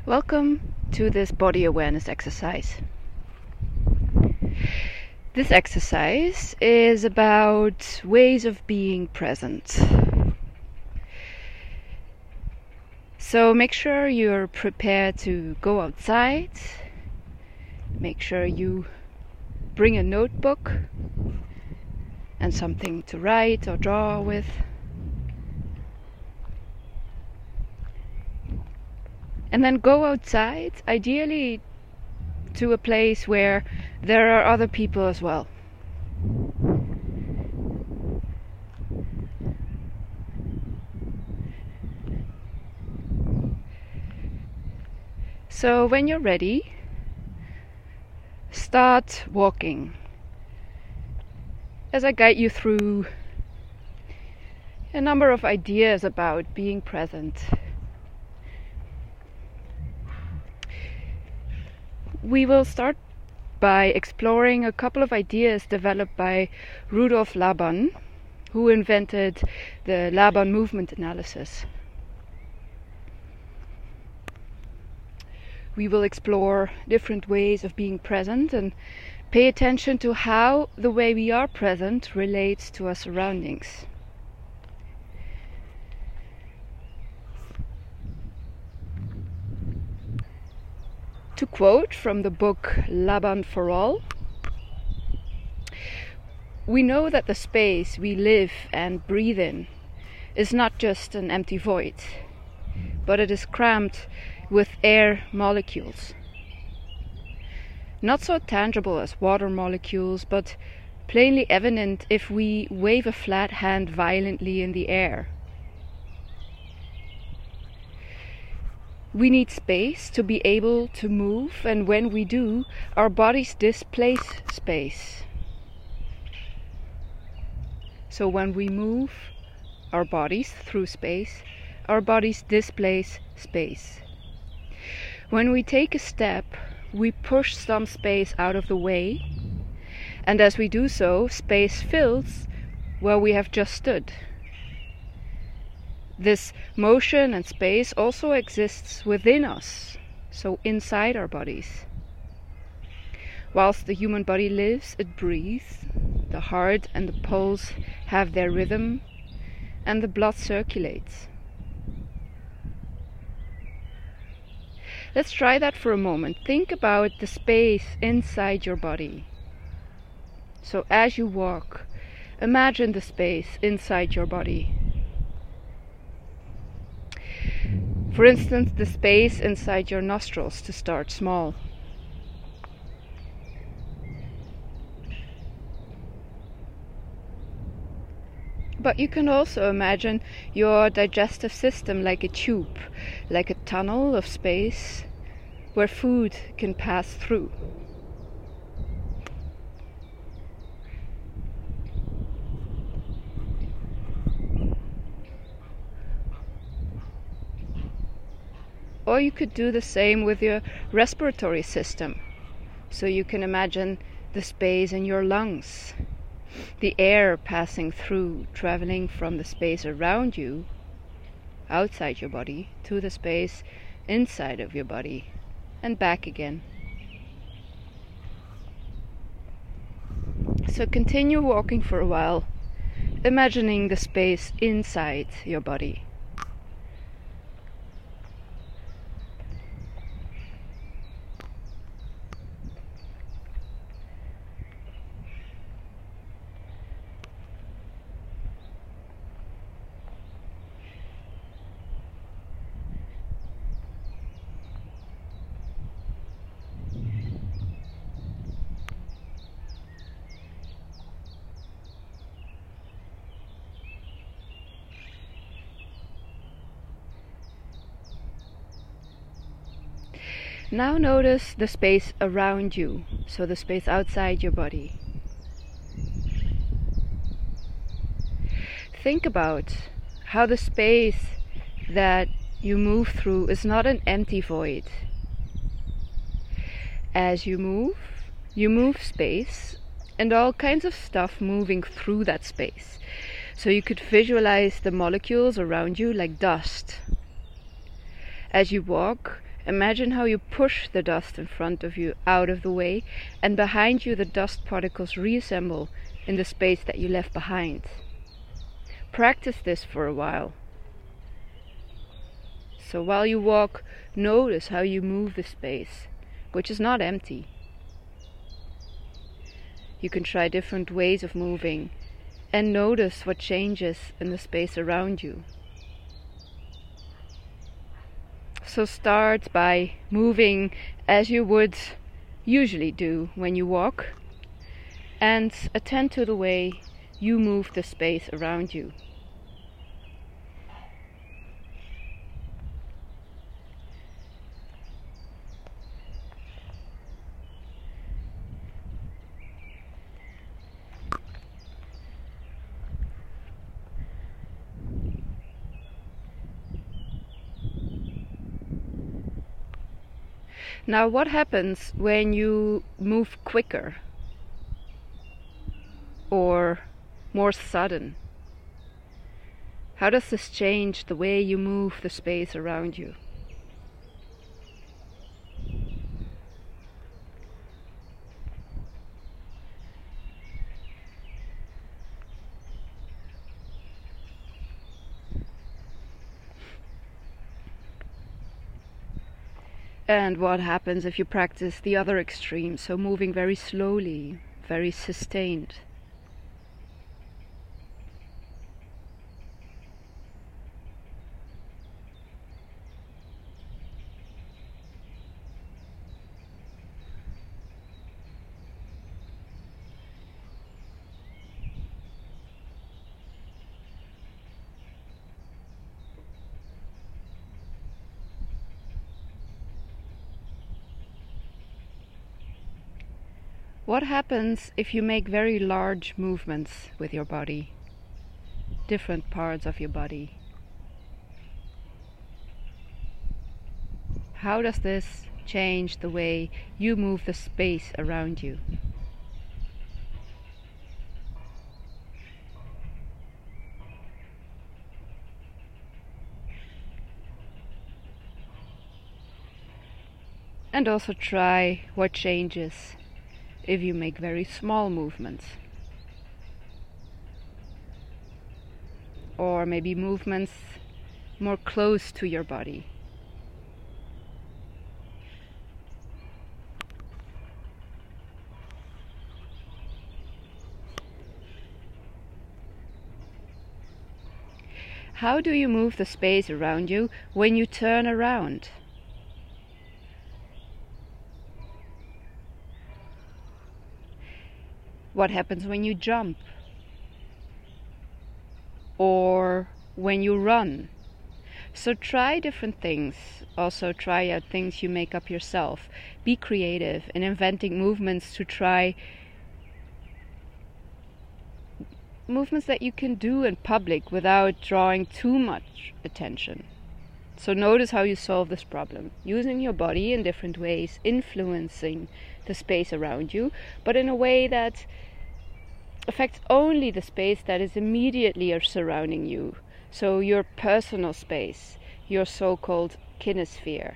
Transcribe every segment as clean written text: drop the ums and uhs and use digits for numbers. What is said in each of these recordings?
Welcome to this body awareness exercise. This exercise is about ways of being present. So make sure you're prepared to go outside. Make sure you bring a notebook and something to write or draw with. And then go outside, ideally to a place where there are other people as well. So when you're ready, start walking as I guide you through a number of ideas about being present. We will start by exploring a couple of ideas developed by Rudolf Laban, who invented the Laban movement analysis. We will explore different ways of being present and pay attention to how the way we are present relates to our surroundings. To quote from the book Laban for All, we know that the space we live and breathe in is not just an empty void, but it is crammed with air molecules. Not so tangible as water molecules, but plainly evident if we wave a flat hand violently in the air. We need space to be able to move, and when we do, our bodies displace space. So when we move our bodies through space, our bodies displace space. When we take a step, we push some space out of the way, and as we do so, space fills where we have just stood. This motion and space also exists within us, so inside our bodies. Whilst the human body lives, it breathes, the heart and the pulse have their rhythm, and the blood circulates. Let's try that for a moment. Think about the space inside your body. So as you walk, imagine the space inside your body. For instance, the space inside your nostrils, to start small. But you can also imagine your digestive system like a tube, like a tunnel of space where food can pass through. Or you could do the same with your respiratory system. So you can imagine the space in your lungs, the air passing through, traveling from the space around you, outside your body, to the space inside of your body, and back again. So continue walking for a while, imagining the space inside your body. Now notice the space around you, so the space outside your body. Think about how the space that you move through is not an empty void. As you move space and all kinds of stuff moving through that space. So you could visualize the molecules around you like dust. As you walk Imagine how you push the dust in front of you out of the way, and behind you the dust particles reassemble in the space that you left behind. Practice this for a while. So while you walk, notice how you move the space, which is not empty. You can try different ways of moving and notice what changes in the space around you. So start by moving as you would usually do when you walk, and attend to the way you move the space around you. Now, what happens when you move quicker or more sudden? How does this change the way you move the space around you? And what happens if you practice the other extreme, so moving very slowly, very sustained? What happens if you make very large movements with your body, different parts of your body? How does this change the way you move the space around you? And also try what changes if you make very small movements, or maybe movements more close to your body. How do you move the space around you when you turn around? What happens when you jump? Or when you run? So try different things. Also try out things you make up yourself. Be creative in inventing movements to try movements that you can do in public without drawing too much attention. So notice how you solve this problem, using your body in different ways, influencing the space around you, but in a way that affects only the space that is immediately surrounding you. So your personal space, your so-called kinesphere.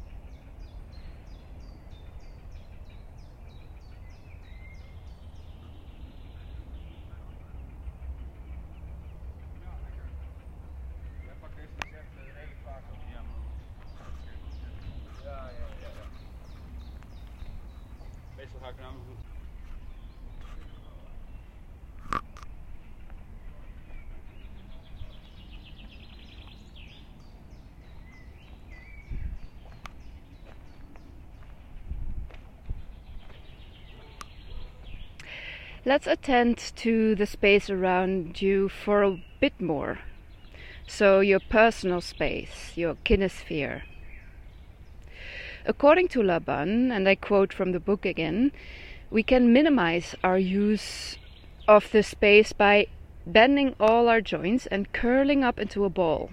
Let's attend to the space around you for a bit more. So your personal space, your kinesphere. According to Laban, and I quote from the book again, we can minimize our use of the space by bending all our joints and curling up into a ball.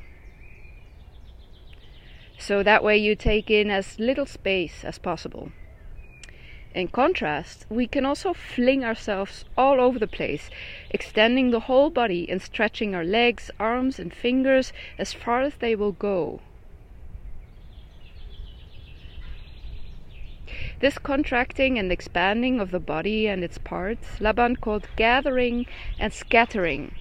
So that way you take in as little space as possible. In contrast, we can also fling ourselves all over the place, extending the whole body and stretching our legs, arms and fingers as far as they will go. This contracting and expanding of the body and its parts, Laban called gathering and scattering.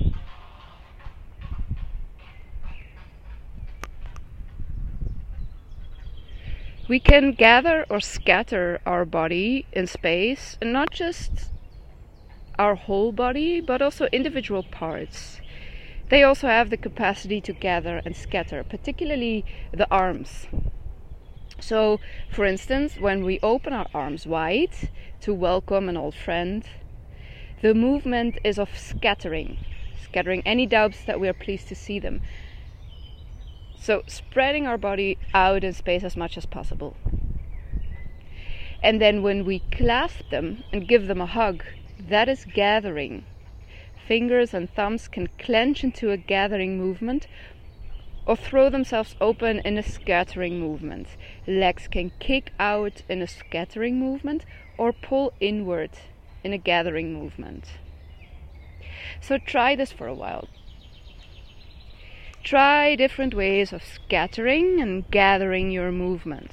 We can gather or scatter our body in space, and not just our whole body, but also individual parts. They also have the capacity to gather and scatter, particularly the arms. So, for instance, when we open our arms wide to welcome an old friend, the movement is of scattering any doubts that we are pleased to see them. So, spreading our body out in space as much as possible. And then when we clasp them and give them a hug, that is gathering. Fingers and thumbs can clench into a gathering movement or throw themselves open in a scattering movement. Legs can kick out in a scattering movement or pull inward in a gathering movement. So try this for a while. Try different ways of scattering and gathering your movements.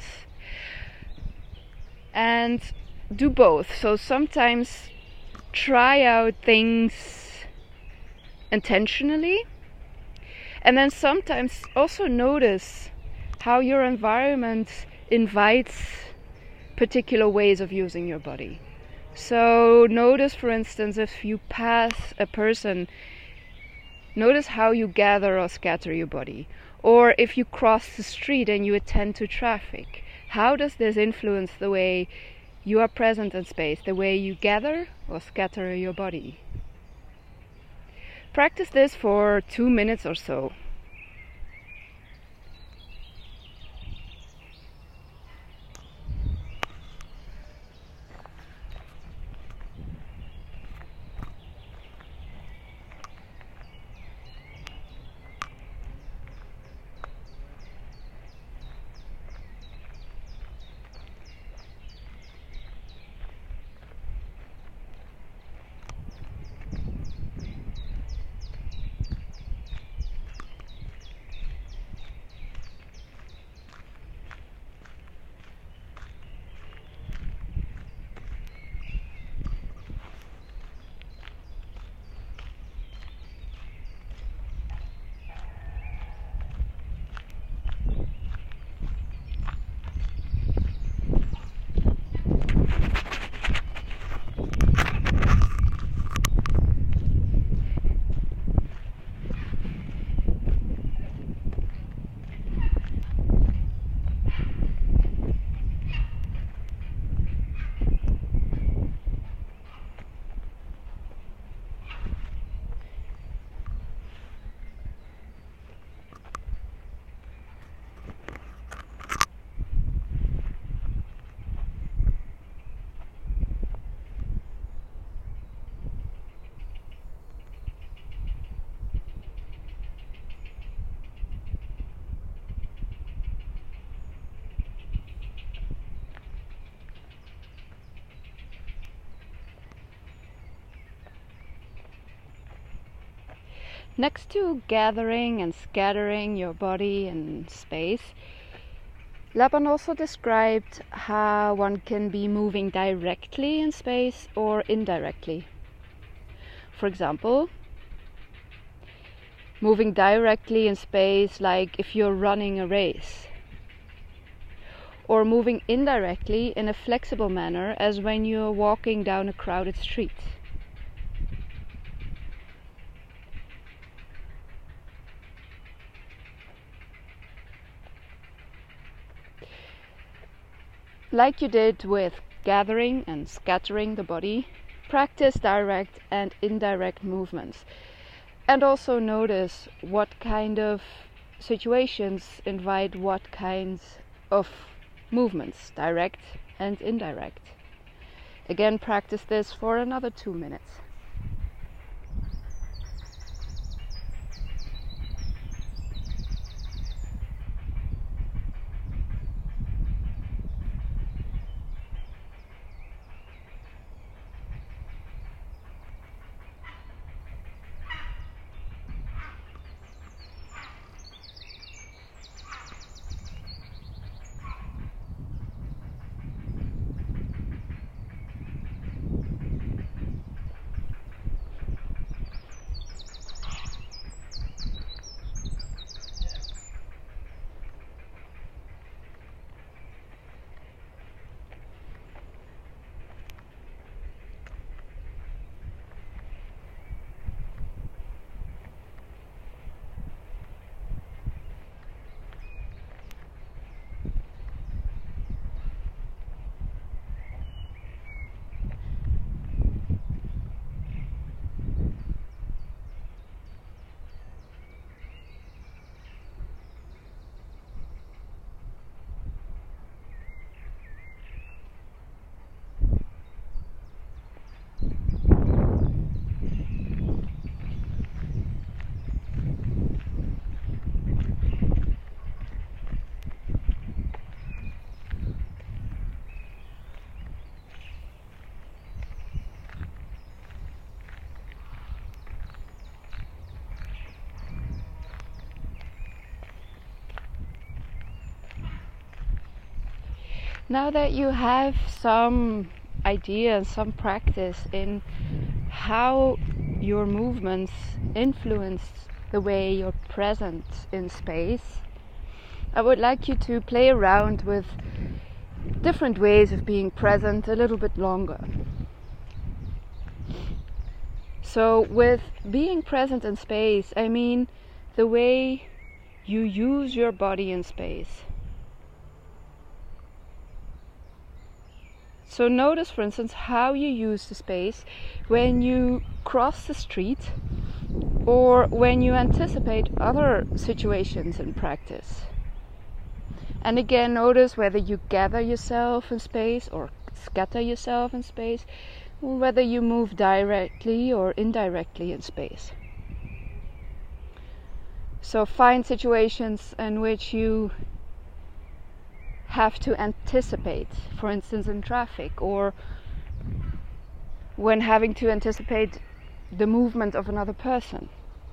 And do both. So sometimes try out things intentionally, and then sometimes also notice how your environment invites particular ways of using your body. So notice, for instance, if you pass a person, notice how you gather or scatter your body. Or if you cross the street and you attend to traffic, how does this influence the way you are present in space, the way you gather or scatter your body? Practice this for 2 minutes or so. Next to gathering and scattering your body in space, Laban also described how one can be moving directly in space or indirectly. For example, moving directly in space, like if you're running a race, or moving indirectly in a flexible manner, as when you're walking down a crowded street. Like you did with gathering and scattering the body, practice direct and indirect movements. And also notice what kind of situations invite what kinds of movements, direct and indirect. Again, practice this for another 2 minutes. Now that you have some idea and some practice in how your movements influence the way you're present in space, I would like you to play around with different ways of being present a little bit longer. So with being present in space, I mean the way you use your body in space. So notice, for instance, how you use the space when you cross the street or when you anticipate other situations in practice. And again, notice whether you gather yourself in space or scatter yourself in space, or whether you move directly or indirectly in space. So find situations in which you have to anticipate, for instance in traffic, or when having to anticipate the movement of another person.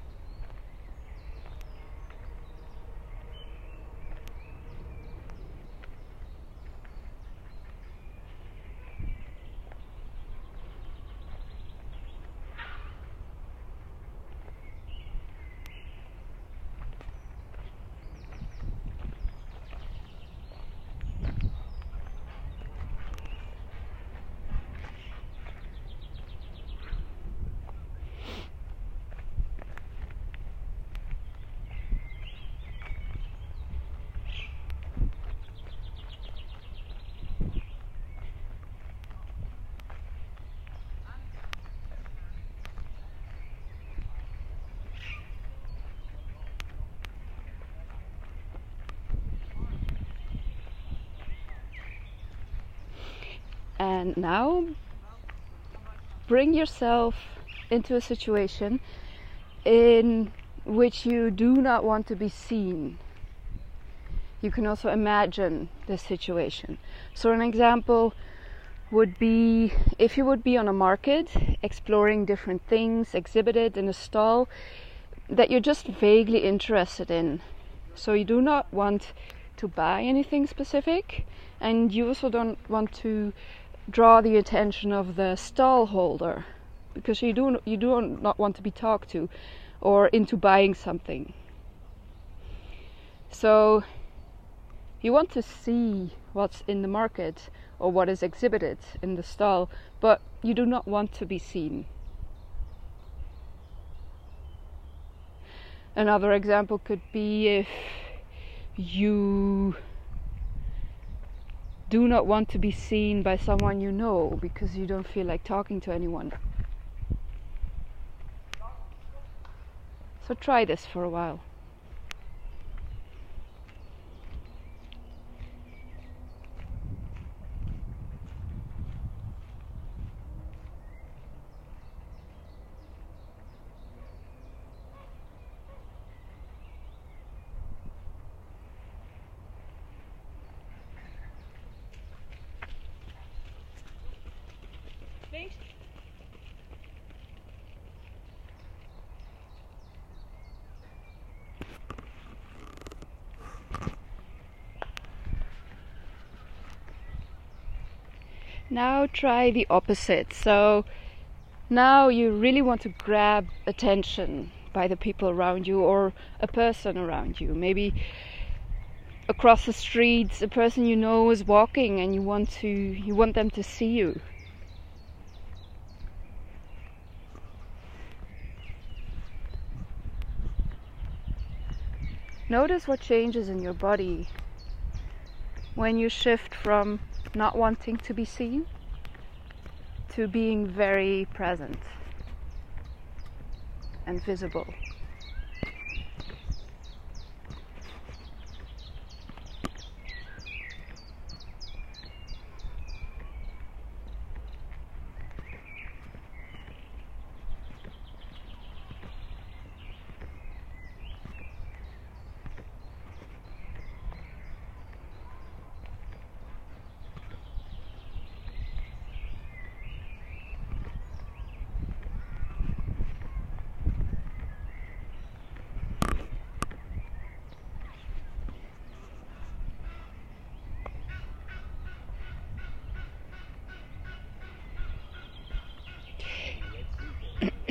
And now bring yourself into a situation in which you do not want to be seen. You can also imagine the situation. So an example would be if you would be on a market exploring different things exhibited in a stall that you're just vaguely interested in. So you do not want to buy anything specific, and you also don't want to draw the attention of the stall holder, because you do not want to be talked to or into buying something. So you want to see what's in the market or what is exhibited in the stall, but you do not want to be seen. Another example could be if you do not want to be seen by someone you know because you don't feel like talking to anyone. So try this for a while. Now try the opposite. So now you really want to grab attention by the people around you or a person around you. Maybe across the street a person you know is walking and you want them to see you. Notice what changes in your body when you shift from not wanting to be seen to being very present and visible.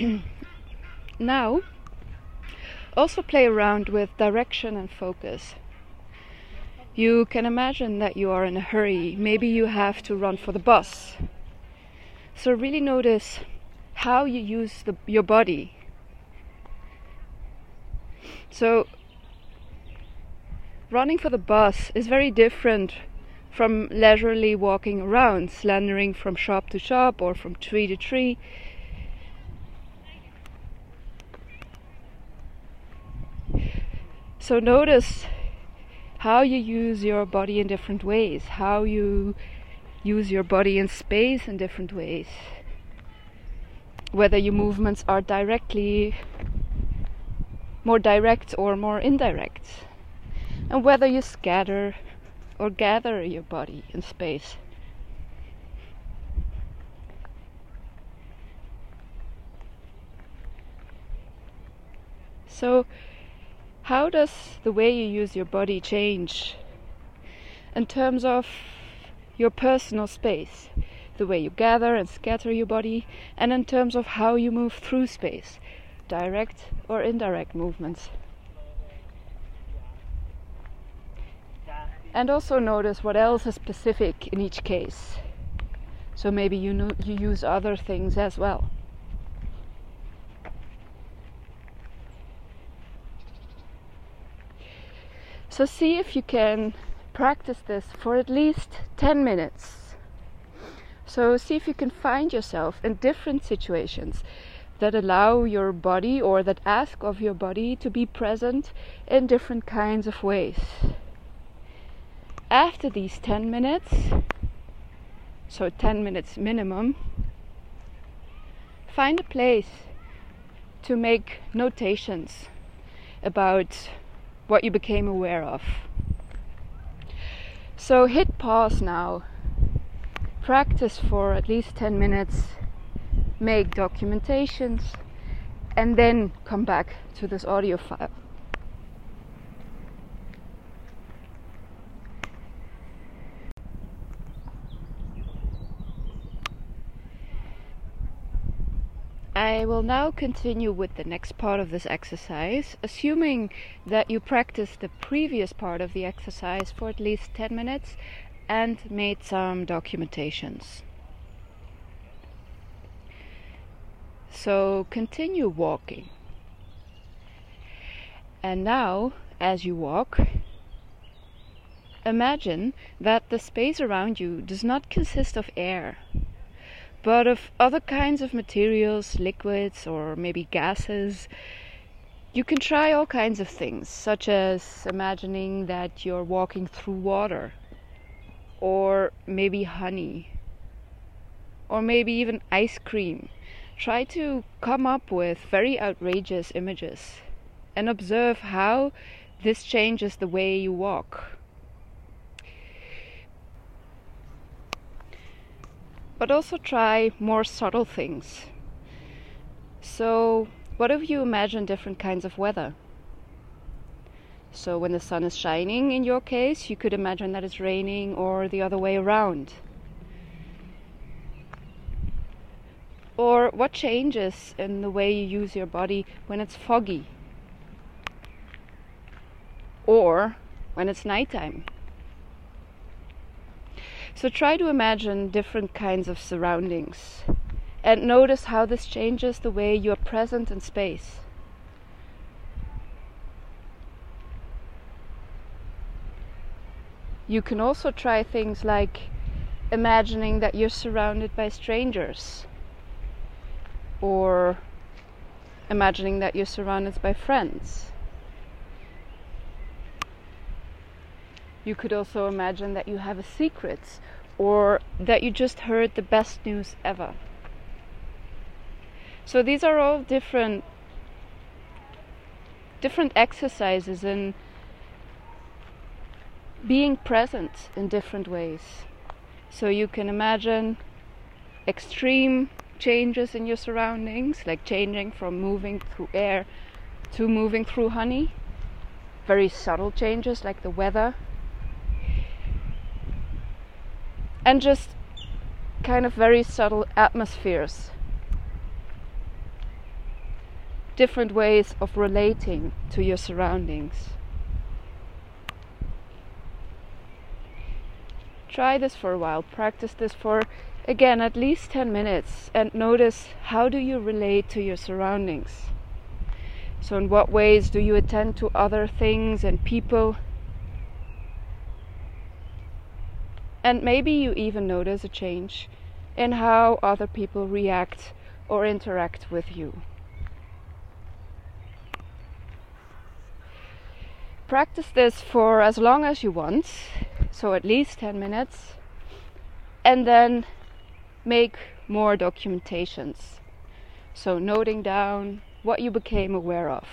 Now, also play around with direction and focus. You can imagine that you are in a hurry. Maybe you have to run for the bus. So really notice how you use your body. So running for the bus is very different from leisurely walking around, slandering from shop to shop or from tree to tree. So notice how you use your body in different ways, how you use your body in space in different ways, whether your movements are more direct or more indirect, and whether you scatter or gather your body in space. So, how does the way you use your body change in terms of your personal space, the way you gather and scatter your body, and in terms of how you move through space, direct or indirect movements? And also notice what else is specific in each case. So maybe you use other things as well. So see if you can practice this for at least 10 minutes. So see if you can find yourself in different situations that allow your body or that ask of your body to be present in different kinds of ways. After these 10 minutes, so 10 minutes minimum, find a place to make notations about what you became aware of. So hit pause now, practice for at least 10 minutes, make documentations, and then come back to this audio file. I will now continue with the next part of this exercise, assuming that you practiced the previous part of the exercise for at least 10 minutes and made some documentations. So continue walking. And now, as you walk, imagine that the space around you does not consist of air, but of other kinds of materials, liquids, or maybe gases. You can try all kinds of things, such as imagining that you're walking through water, or maybe honey, or maybe even ice cream. Try to come up with very outrageous images and observe how this changes the way you walk. But also try more subtle things. So, what if you imagine different kinds of weather? So when the sun is shining, in your case, you could imagine that it's raining, or the other way around. Or what changes in the way you use your body when it's foggy? Or when it's nighttime? So try to imagine different kinds of surroundings and notice how this changes the way you are present in space. You can also try things like imagining that you're surrounded by strangers, or imagining that you're surrounded by friends. You could also imagine that you have a secret, or that you just heard the best news ever. So these are all different exercises in being present in different ways. So you can imagine extreme changes in your surroundings, like changing from moving through air to moving through honey. Very subtle changes like the weather. And just kind of very subtle atmospheres. different ways of relating to your surroundings. Try this for a while, practice this for, again, at least 10 minutes, and notice, how do you relate to your surroundings? So in what ways do you attend to other things and people? And maybe you even notice a change in how other people react or interact with you. Practice this for as long as you want, so at least 10 minutes, and then make more documentations. So noting down what you became aware of.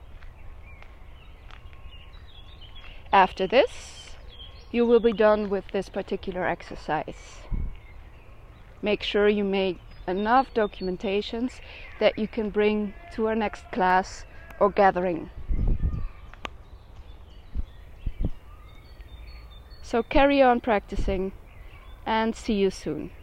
After this, you will be done with this particular exercise. Make sure you make enough documentations that you can bring to our next class or gathering. So carry on practicing, and see you soon.